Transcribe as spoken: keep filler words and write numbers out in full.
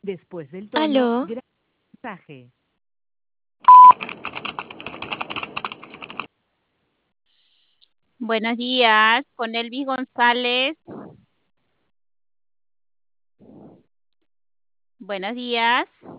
Después del tono, Aló, graba el mensaje. Buenos días, con Elvis González. Buenos días.